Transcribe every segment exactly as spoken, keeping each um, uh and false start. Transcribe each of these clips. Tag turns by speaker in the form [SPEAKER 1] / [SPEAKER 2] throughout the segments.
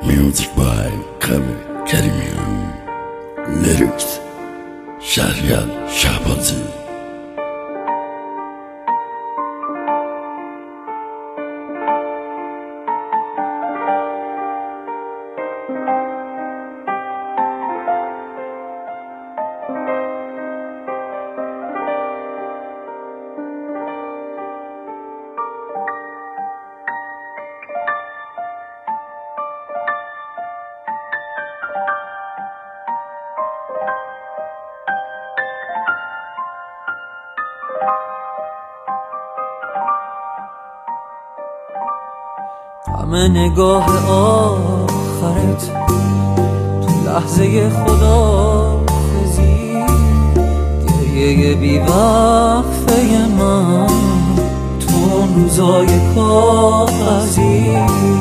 [SPEAKER 1] Music by Kavi Karimian. Lyrics Shahryar Shahbazi.
[SPEAKER 2] همه نگاه آخرت تو لحظه خداحافظی، گریه بی وقفه من تو اون روزای کاغذی.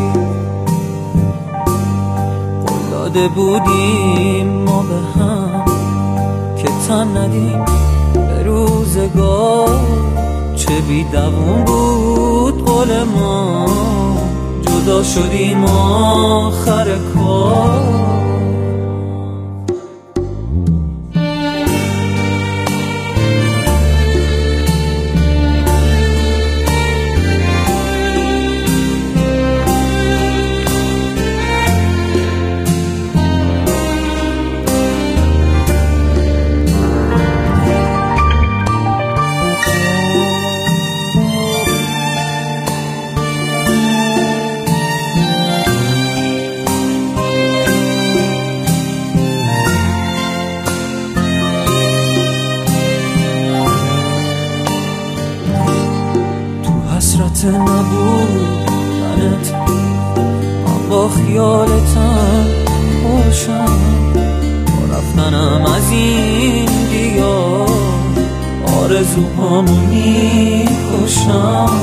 [SPEAKER 2] قول داده بودیم ما به هم که تن ندیم به روزگار، چه بی دوام بود قول ما، جدا شدیم آخر کار. حسرت نبودنت من با خیالتم خوشم، با رفتنم از این دیار آرزوهامو میکشم.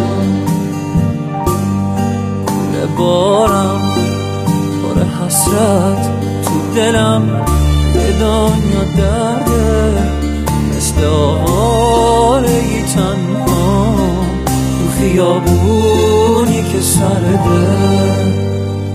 [SPEAKER 2] کل بارم پر حسرت تو دلم به دنیا درده، مثل آوارگی تنها خیابونی که سرده.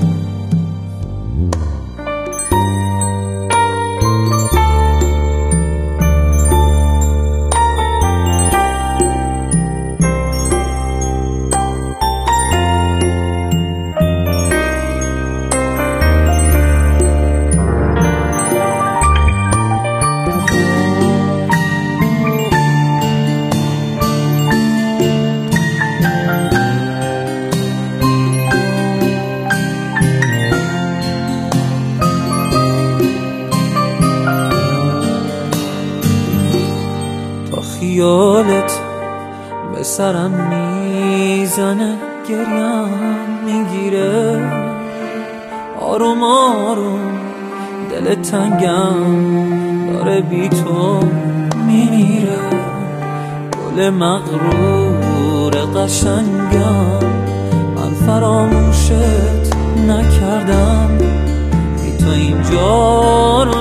[SPEAKER 2] خیالت به سرم میزنه، گریم میگیره آروم آروم، دل تنگم داره بی تو میمیره. گل مغرور قشنگم من فراموشت نکردم، بی تو اینجا رو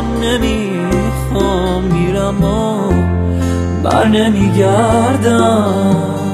[SPEAKER 2] نمیخوام، میرم و بر نمیگردم.